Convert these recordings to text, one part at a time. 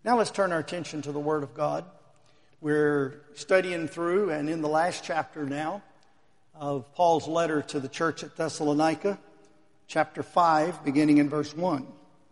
Now let's turn our attention to the Word of God. We're studying through and in the last chapter now of Paul's letter to the church at Thessalonica, chapter 5, beginning in verse 1.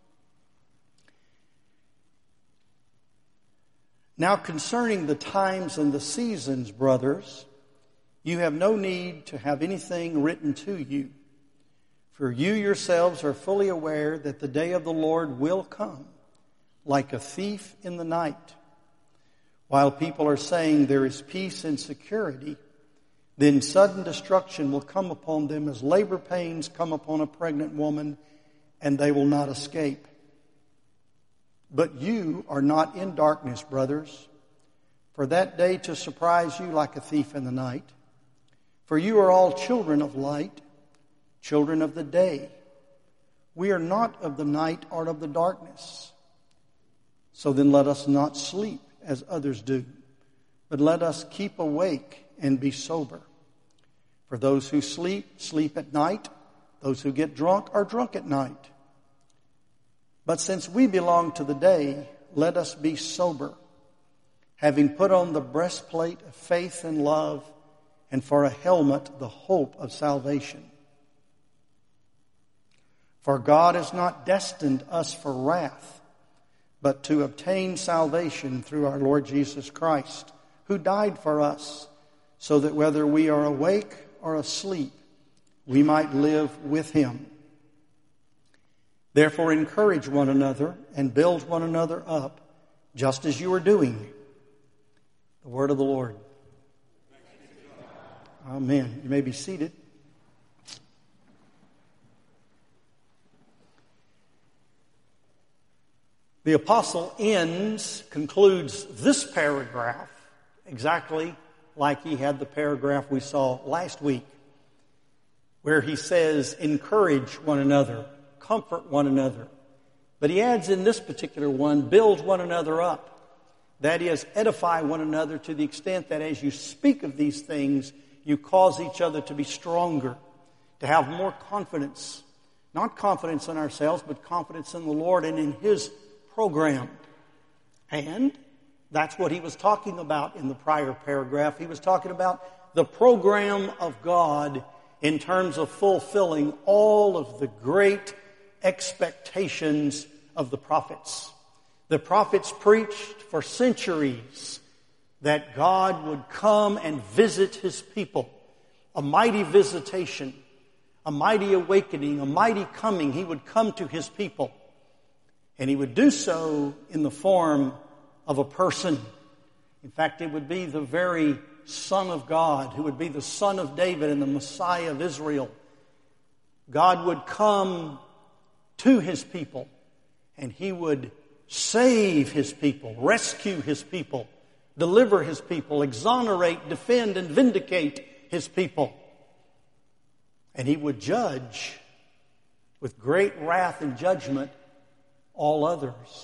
Now concerning the times and the seasons, brothers, you have no need to have anything written to you, for you yourselves are fully aware that the day of the Lord will come like a thief in the night. While people are saying there is peace and security, then sudden destruction will come upon them as labor pains come upon a pregnant woman, and they will not escape. But you are not in darkness, brothers, for that day to surprise you like a thief in the night. For you are all children of light, children of the day. We are not of the night or of the darkness. So then let us not sleep as others do, but let us keep awake and be sober. For those who sleep, sleep at night. Those who get drunk are drunk at night. But since we belong to the day, let us be sober, having put on the breastplate of faith and love, and for a helmet the hope of salvation. For God has not destined us for wrath, but to obtain salvation through our Lord Jesus Christ, who died for us, so that whether we are awake or asleep, we might live with him. Therefore encourage one another and build one another up, just as you are doing. The word of the Lord. Amen. You may be seated. The apostle concludes this paragraph exactly like he had the paragraph we saw last week, where he says, encourage one another, comfort one another. But he adds in this particular one, build one another up. That is, edify one another to the extent that as you speak of these things, you cause each other to be stronger, to have more confidence. Not confidence in ourselves, but confidence in the Lord and in his program. And that's what he was talking about in the prior paragraph. He was talking about the program of God in terms of fulfilling all of the great expectations of the prophets. The prophets preached for centuries that God would come and visit his people. A mighty visitation, a mighty awakening, a mighty coming. He would come to his people. And he would do so in the form of a person. In fact, it would be the very Son of God, who would be the Son of David and the Messiah of Israel. God would come to his people, and he would save his people, rescue his people, deliver his people, exonerate, defend, and vindicate his people. And he would judge with great wrath and judgment all others.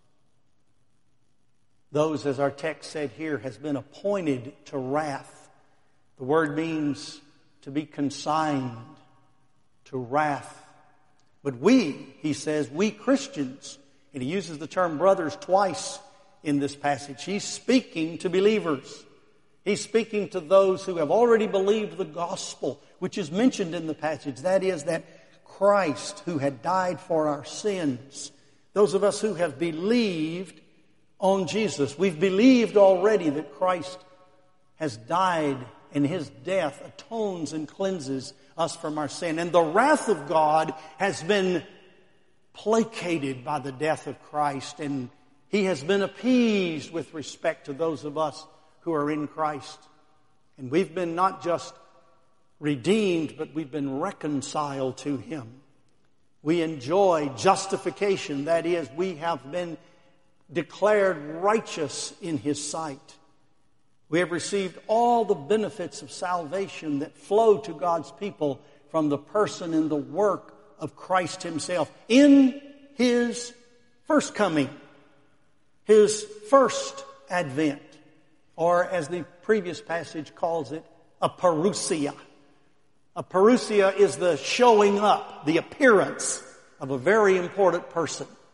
Those, as our text said here, has been appointed to wrath. The word means to be consigned to wrath. But we, he says, we Christians, and he uses the term brothers twice in this passage. He's speaking to believers. He's speaking to those who have already believed the gospel, which is mentioned in the passage. That is, that Christ, who had died for our sins, those of us who have believed on Jesus, we've believed already that Christ has died and his death atones and cleanses us from our sin. And the wrath of God has been placated by the death of Christ, and he has been appeased with respect to those of us who are in Christ. And we've been not just redeemed, but we've been reconciled to him. We enjoy justification. That is, we have been declared righteous in his sight. We have received all the benefits of salvation that flow to God's people from the person and the work of Christ himself in his first coming, his first advent, or as the previous passage calls it, a parousia. A parousia is the showing up, the appearance of a very important person.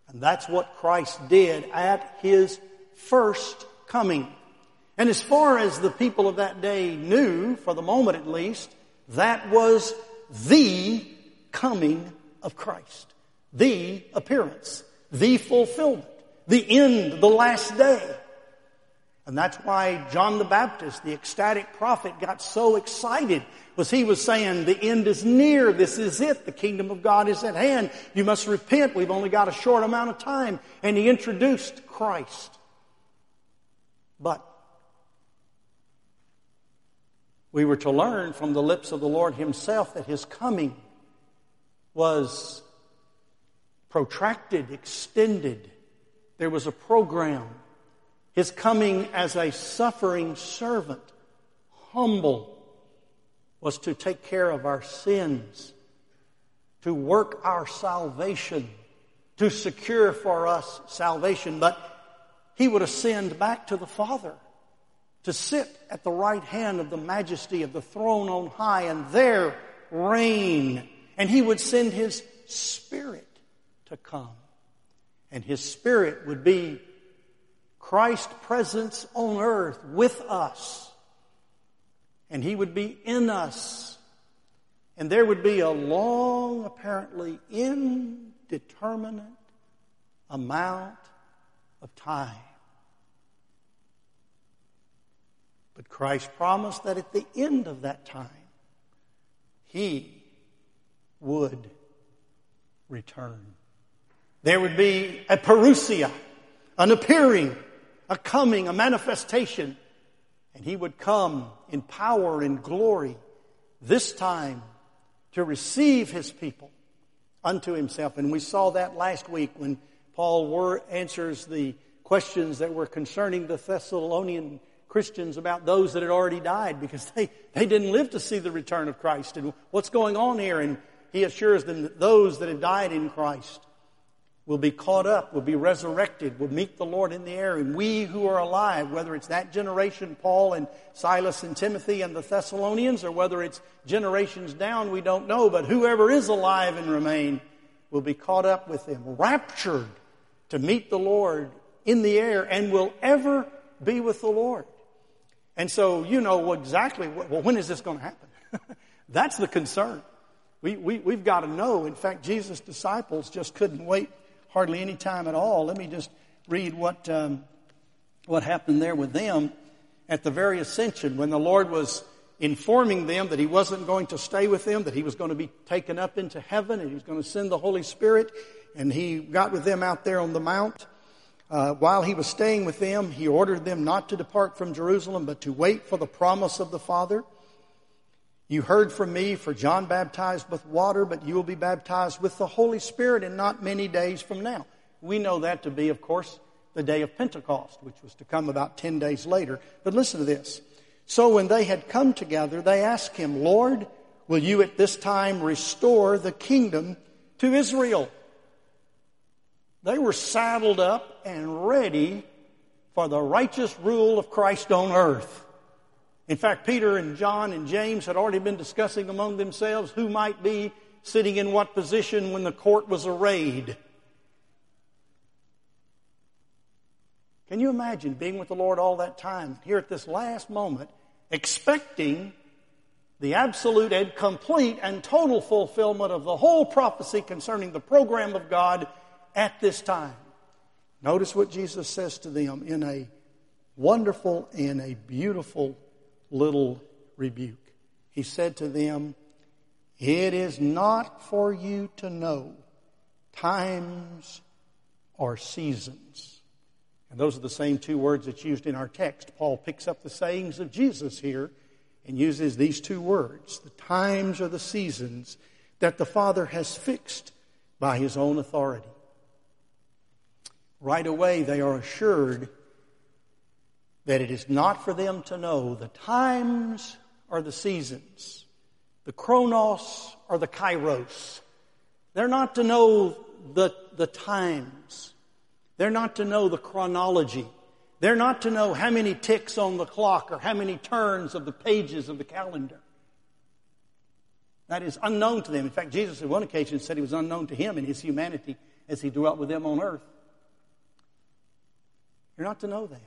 And that's what Christ did at His first coming. And as far as the people of that day knew, for the moment at least, that was the coming of Christ. The appearance. The fulfillment. The end, the last day. And that's why John the Baptist, the ecstatic prophet, got so excited. Was he was saying, the end is near. This is it. The kingdom of God is at hand. You must repent. We've only got a short amount of time. And he introduced Christ. But we were to learn from the lips of the Lord Himself that His coming was protracted, extended. There was a program. His coming as a suffering servant, humble, was to take care of our sins, to work our salvation, to secure for us salvation. But He would ascend back to the Father, to sit at the right hand of the majesty of the throne on high, and there reign. And He would send His Spirit to come. And His Spirit would be Christ's presence on earth with us. And He would be in us. And there would be a long, apparently indeterminate amount of time. But Christ promised that at the end of that time, He would return. There would be a parousia, an appearing, a coming, a manifestation. And He would come in power and glory, this time to receive His people unto Himself. And we saw that last week when Paul answers the questions that were concerning the Thessalonian Christians about those that had already died, because they didn't live to see the return of Christ. And what's going on here? And he assures them that those that have died in Christ will be caught up, will be resurrected, will meet the Lord in the air. And we who are alive, whether it's that generation, Paul and Silas and Timothy and the Thessalonians, or whether it's generations down, we don't know. But whoever is alive and remain will be caught up with them, raptured to meet the Lord in the air, and will ever be with the Lord. And so you know exactly, well, when is this going to happen? That's the concern. We've got to know. In fact, Jesus' disciples just couldn't wait hardly any time at all. Let me just read what happened there with them at the very ascension, when the Lord was informing them that He wasn't going to stay with them, that He was going to be taken up into heaven, and He was going to send the Holy Spirit. And He got with them out there on the mount. While He was staying with them, He ordered them not to depart from Jerusalem, but to wait for the promise of the Father. You heard from me, for John baptized with water, but you will be baptized with the Holy Spirit in not many days from now. We know that to be, of course, the day of Pentecost, which was to come about 10 days later. But listen to this. So when they had come together, they asked Him, Lord, will you at this time restore the kingdom to Israel? They were saddled up and ready for the righteous rule of Christ on earth. In fact, Peter and John and James had already been discussing among themselves who might be sitting in what position when the court was arrayed. Can you imagine being with the Lord all that time, here at this last moment, expecting the absolute and complete and total fulfillment of the whole prophecy concerning the program of God at this time? Notice what Jesus says to them in a wonderful and a beautiful little rebuke. He said to them, it is not for you to know times or seasons. And those are the same two words that's used in our text. Paul picks up the sayings of Jesus here and uses these two words, the times or the seasons that the Father has fixed by His own authority. Right away they are assured that it is not for them to know the times or the seasons, the chronos or the kairos. They're not to know the times. They're not to know the chronology. They're not to know how many ticks on the clock or how many turns of the pages of the calendar. That is unknown to them. In fact, Jesus on one occasion said He was unknown to Him in His humanity as he dwelt with them on earth. You're not to know that.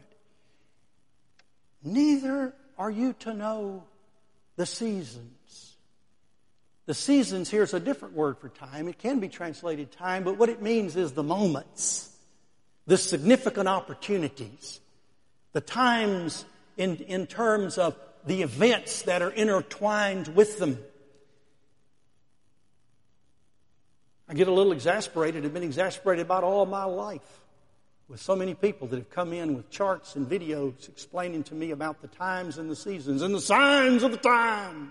Neither are you to know the seasons. The seasons here is a different word for time. It can be translated time, but what it means is the moments, the significant opportunities, the times in terms of the events that are intertwined with them. I get a little exasperated. I've been exasperated about all my life with so many people that have come in with charts and videos explaining to me about the times and the seasons and the signs of the times.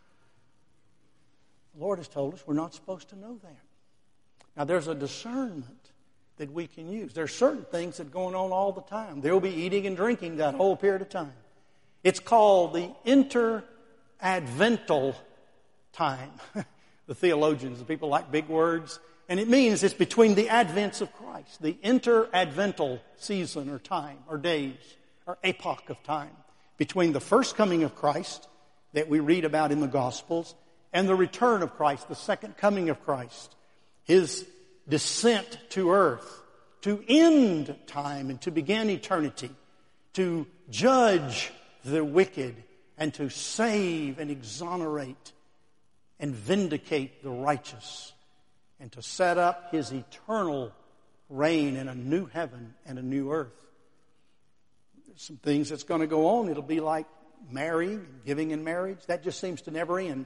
The Lord has told us we're not supposed to know that. Now, there's a discernment that we can use. There's certain things that are going on all the time. There will be eating and drinking that whole period of time. It's called the interadvental time. The theologians, the people like big words. And it means it's between the advents of Christ. The interadvental season or time or days or epoch of time. Between the first coming of Christ that we read about in the Gospels and the return of Christ, the second coming of Christ. His descent to earth to end time and to begin eternity. To judge the wicked and to save and exonerate and vindicate the righteous, and to set up His eternal reign in a new heaven and a new earth. There's some things that's going to go on. It'll be like marrying and giving in marriage. That just seems to never end.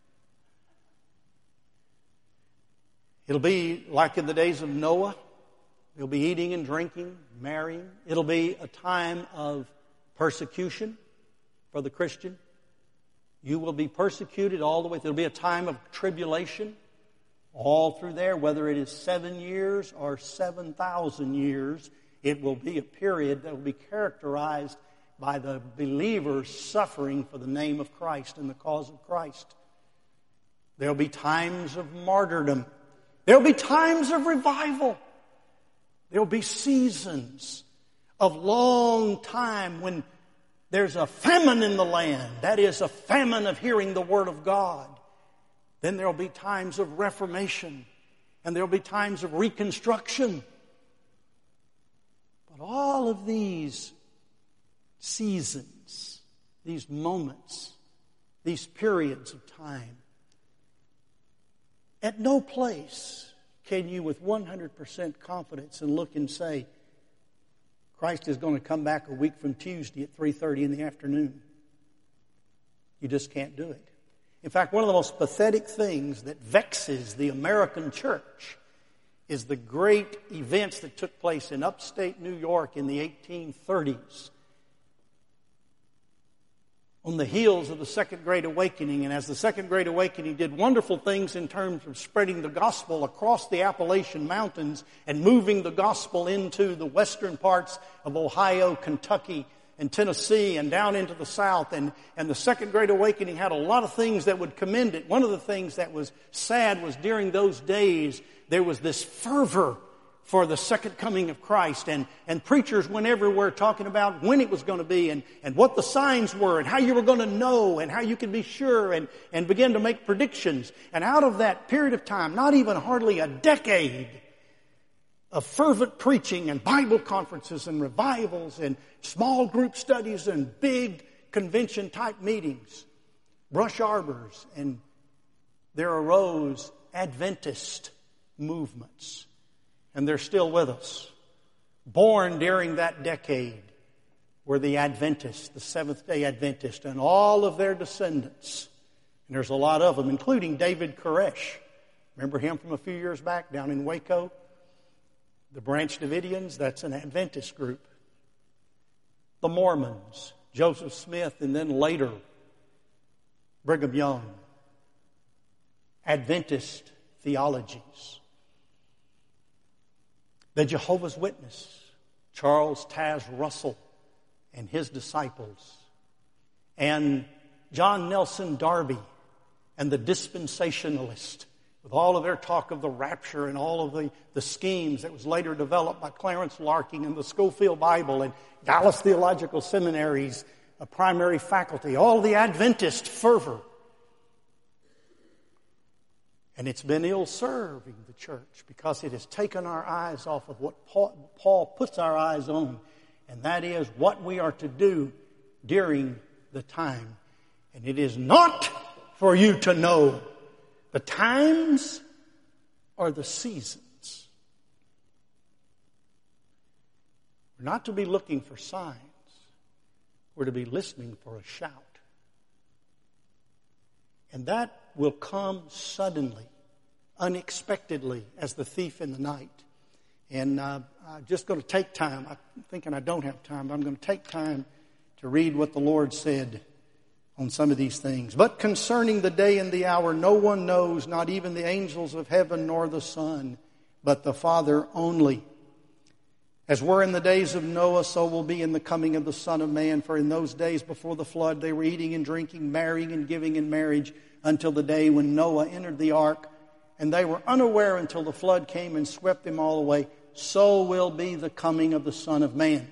It'll be like in the days of Noah. There'll be eating and drinking, marrying. It'll be a time of persecution for the Christian. You will be persecuted all the way. There'll be a time of tribulation all through there, whether it is 7 years or 7,000 years. It will be a period that will be characterized by the believers suffering for the name of Christ and the cause of Christ. There'll be times of martyrdom. There'll be times of revival. There'll be seasons of long time when there's a famine in the land. That is a famine of hearing the Word of God. Then there'll be times of reformation. And there'll be times of reconstruction. But all of these seasons, these moments, these periods of time, at no place can you with 100% confidence and look and say, Christ is going to come back a week from Tuesday at 3:30 in the afternoon. You just can't do it. In fact, one of the most pathetic things that vexes the American church is the great events that took place in upstate New York in the 1830s. On the heels of the Second Great Awakening, and as the Second Great Awakening did wonderful things in terms of spreading the gospel across the Appalachian Mountains and moving the gospel into the western parts of Ohio, Kentucky, and Tennessee, and down into the South. And the Second Great Awakening had a lot of things that would commend it. One of the things that was sad was during those days, there was this fervor for the second coming of Christ. And preachers went everywhere talking about when it was going to be and what the signs were and how you were going to know and how you could be sure and begin to make predictions. And out of that period of time, not even hardly a decade of fervent preaching and Bible conferences and revivals and small group studies and big convention type meetings, brush arbors, and there arose Adventist movements. And they're still with us. Born during that decade were the Adventists, the Seventh-day Adventists, and all of their descendants. And there's a lot of them, including David Koresh. Remember him from a few years back down in Waco? The Branch Davidians, that's an Adventist group. The Mormons, Joseph Smith, and then later Brigham Young. Adventist theologies. The Jehovah's Witness, Charles Taze Russell and his disciples, and John Nelson Darby and the dispensationalists, with all of their talk of the rapture and all of the schemes that was later developed by Clarence Larking and the Schofield Bible and Dallas Theological Seminary's primary faculty, all the Adventist fervor. And it's been ill-serving the church because it has taken our eyes off of what Paul puts our eyes on, and that is what we are to do during the time. And it is not for you to know the times or the seasons. We're not to be looking for signs. We're to be listening for a shout. And that will come suddenly, unexpectedly, as the thief in the night. And I'm just going to take time. I'm thinking I don't have time, but I'm going to take time to read what the Lord said on some of these things. But concerning the day and the hour, no one knows, not even the angels of heaven nor the Son, but the Father only. As were in the days of Noah, so will be in the coming of the Son of Man. For in those days before the flood, they were eating and drinking, marrying and giving in marriage, until the day when Noah entered the ark. And they were unaware until the flood came and swept them all away. So will be the coming of the Son of Man.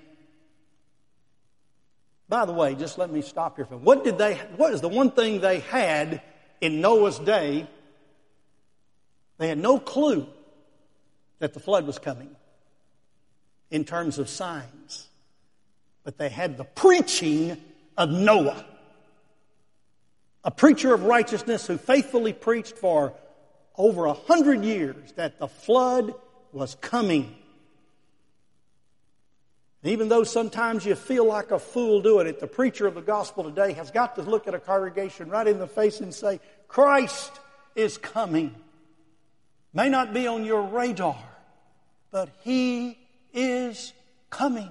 By the way, just let me stop here. What is the one thing they had in Noah's day? They had no clue that the flood was coming in terms of signs. But they had the preaching of Noah. A preacher of righteousness who faithfully preached for over 100 years that the flood was coming. And even though sometimes you feel like a fool doing it, the preacher of the gospel today has got to look at a congregation right in the face and say, Christ is coming. May not be on your radar, but He is coming.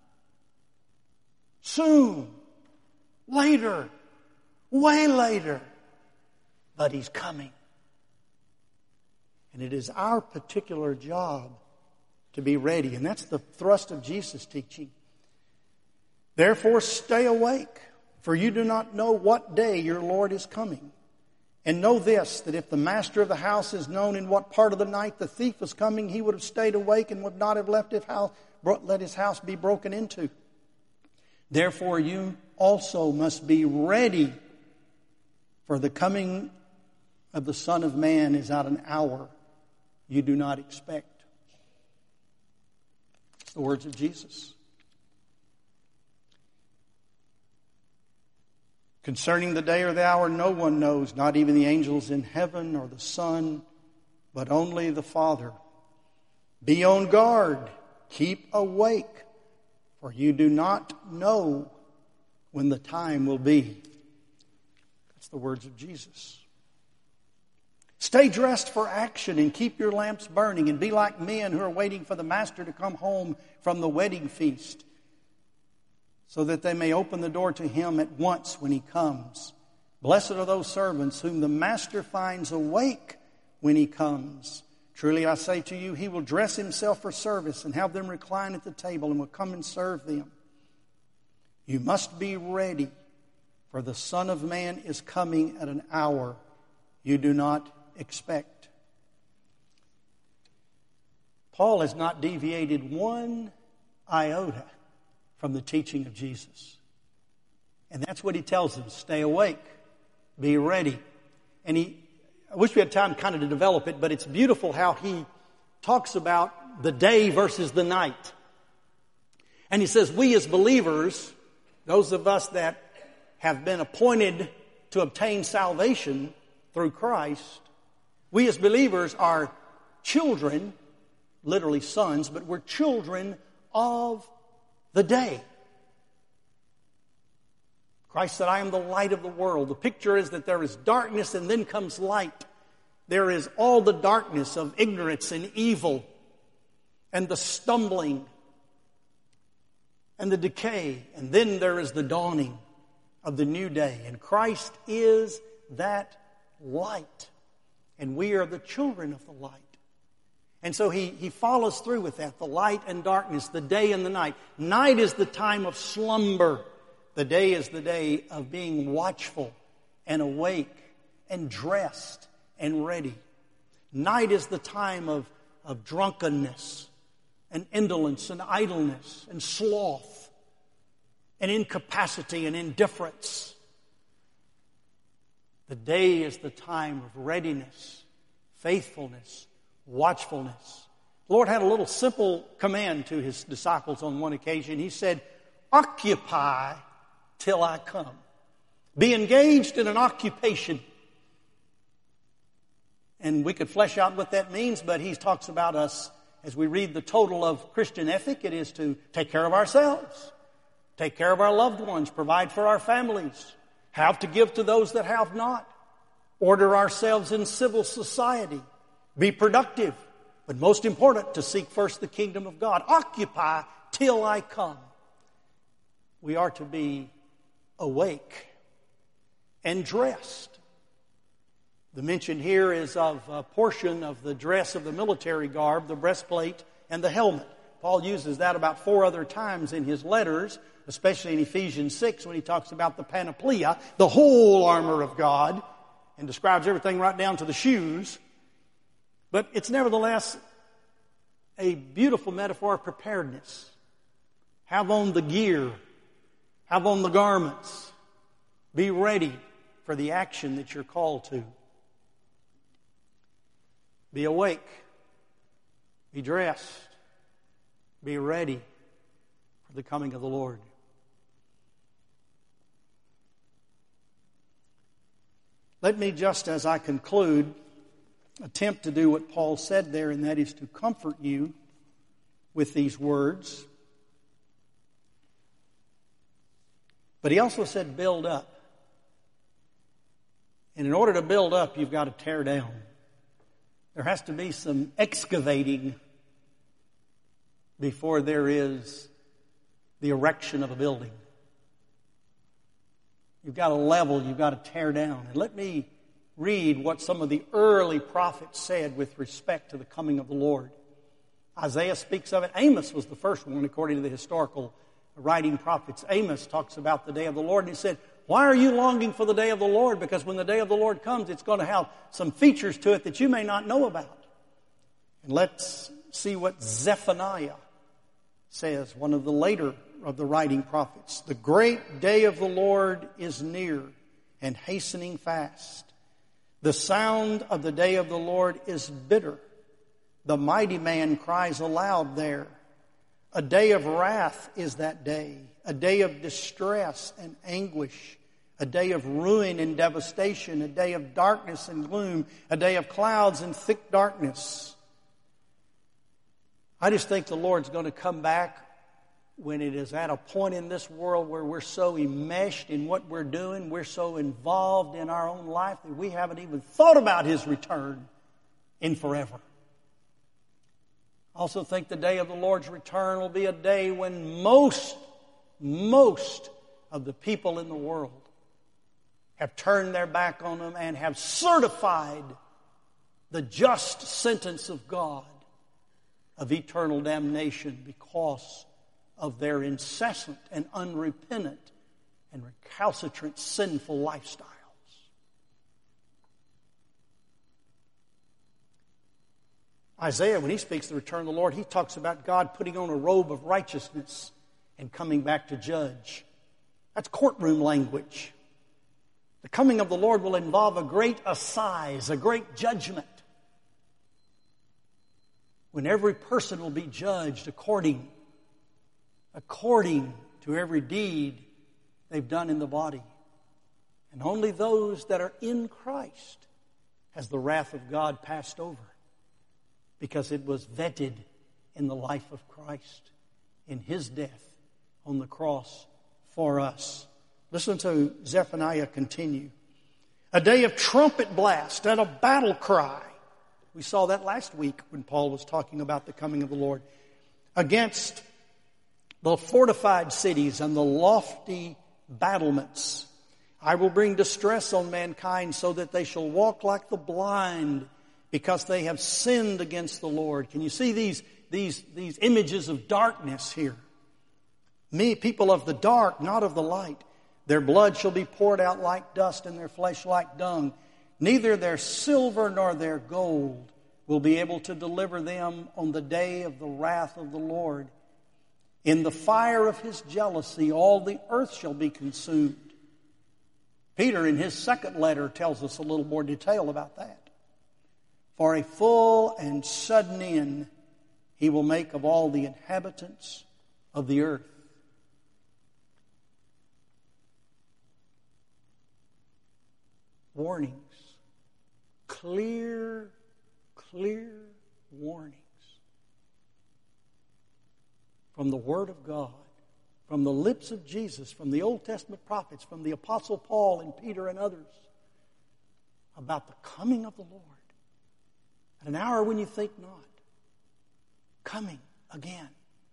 Soon, later, way later, but He's coming. And it is our particular job to be ready. And that's the thrust of Jesus' teaching. Therefore, stay awake, for you do not know what day your Lord is coming. And know this, that if the master of the house is known in what part of the night the thief was coming, he would have stayed awake and would not have let his house be broken into. Therefore, you also must be ready, for the coming of the Son of Man is at an hour you do not expect. It's the words of Jesus. Concerning the day or the hour, no one knows, not even the angels in heaven or the Son, but only the Father. Be on guard, keep awake, for you do not know when the time will be. That's the words of Jesus. Stay dressed for action and keep your lamps burning, and be like men who are waiting for the master to come home from the wedding feast, so that they may open the door to him at once when he comes. Blessed are those servants whom the master finds awake when he comes. Truly I say to you, he will dress himself for service and have them recline at the table and will come and serve them. You must be ready, for the Son of Man is coming at an hour you do not expect. Paul has not deviated one iota from the teaching of Jesus. And that's what he tells them. Stay awake. Be ready. And I wish we had time kind of to develop it, but it's beautiful how he talks about the day versus the night. And he says, we as believers, those of us that have been appointed to obtain salvation through Christ, we as believers are children, literally sons, but we're children of the day. Christ said, I am the light of the world. The picture is that there is darkness and then comes light. There is all the darkness of ignorance and evil and the stumbling and the decay. And then there is the dawning of the new day. And Christ is that light. And we are the children of the light. And so he follows through with that, the light and darkness, the day and the night. Night is the time of slumber. The day is the day of being watchful and awake and dressed and ready. Night is the time of drunkenness and indolence and idleness and sloth and incapacity and indifference. The day is the time of readiness faithfulness, watchfulness. The Lord had a little simple command to His disciples on one occasion. He said, occupy till I come. Be engaged in an occupation. And we could flesh out what that means, but He talks about us, as we read the total of Christian ethic, it is to take care of ourselves, take care of our loved ones, provide for our families, have to give to those that have not, order ourselves in civil society, be productive, but most important, to seek first the kingdom of God. Occupy till I come. We are to be awake and dressed. The mention here is of a portion of the dress of the military garb, the breastplate and the helmet. Paul uses that about 4 other times in his letters, especially in Ephesians 6 when he talks about the panoplia, the whole armor of God, and describes everything right down to the shoes. But it's nevertheless a beautiful metaphor of preparedness. Have on the gear, have on the garments, be ready for the action that you're called to. Be awake, be dressed, be ready for the coming of the Lord. Let me, just as I conclude, attempt to do what Paul said there, and that is to comfort you with these words. But he also said build up. And in order to build up, you've got to tear down. There has to be some excavating before there is the erection of a building. You've got to level, you've got to tear down. And let me read what some of the early prophets said with respect to the coming of the Lord. Isaiah speaks of it. Amos was the first one, according to the historical writing prophets. Amos talks about the day of the Lord, and he said, why are you longing for the day of the Lord? Because when the day of the Lord comes, it's going to have some features to it that you may not know about. And let's see what Zephaniah says, one of the later of the writing prophets. The great day of the Lord is near and hastening fast. The sound of the day of the Lord is bitter. The mighty man cries aloud there. A day of wrath is that day, a day of distress and anguish, a day of ruin and devastation, a day of darkness and gloom, a day of clouds and thick darkness. I just think the Lord's going to come back when it is at a point in this world where we're so enmeshed in what we're doing, we're so involved in our own life that we haven't even thought about His return in forever. I also think the day of the Lord's return will be a day when most of the people in the world have turned their back on Him and have certified the just sentence of God of eternal damnation because of their incessant and unrepentant and recalcitrant sinful lifestyles. Isaiah, when he speaks of the return of the Lord, he talks about God putting on a robe of righteousness and coming back to judge. That's courtroom language. The coming of the Lord will involve a great assize, a great judgment, when every person will be judged according to every deed they've done in the body. And only those that are in Christ has the wrath of God passed over, because it was vetted in the life of Christ, in His death on the cross for us. Listen to Zephaniah continue. A day of trumpet blast and a battle cry. We saw that last week when Paul was talking about the coming of the Lord. Against the fortified cities and the lofty battlements. I will bring distress on mankind so that they shall walk like the blind, because they have sinned against the Lord. Can you see these images of darkness here? Me, people of the dark, not of the light. Their blood shall be poured out like dust, and their flesh like dung. Neither their silver nor their gold will be able to deliver them on the day of the wrath of the Lord. In the fire of His jealousy, all the earth shall be consumed. Peter, in his second letter, tells us a little more detail about that. For a full and sudden end He will make of all the inhabitants of the earth. Warnings. Clear warnings from the Word of God, from the lips of Jesus, from the Old Testament prophets, from the Apostle Paul and Peter and others about the coming of the Lord at an hour when you think not. Coming again.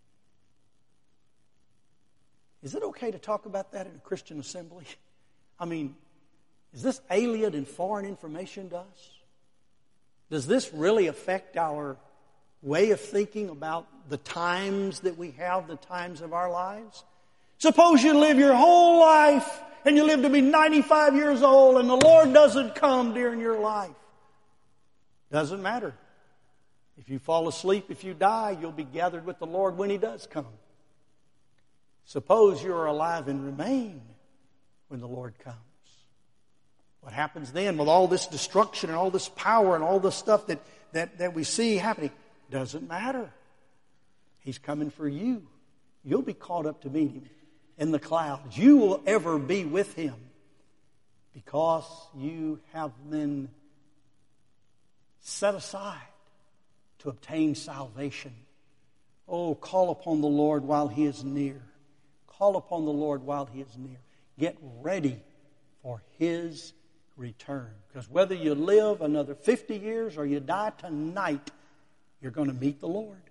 Is it okay to talk about that in a Christian assembly? I mean, is this alien and foreign information to us? Does this really affect our way of thinking about the times that we have, the times of our lives? Suppose you live your whole life and you live to be 95 years old and the Lord doesn't come during your life. Doesn't matter. If you fall asleep, if you die, you'll be gathered with the Lord when He does come. Suppose you're alive and remain when the Lord comes. What happens then with all this destruction and all this power and all this stuff that we see happening? Doesn't matter. He's coming for you. You'll be caught up to meet Him in the clouds. You will ever be with Him because you have been set aside to obtain salvation. Oh, call upon the Lord while He is near. Call upon the Lord while He is near. Get ready for His return. Because whether you live another 50 years or you die tonight, you're going to meet the Lord.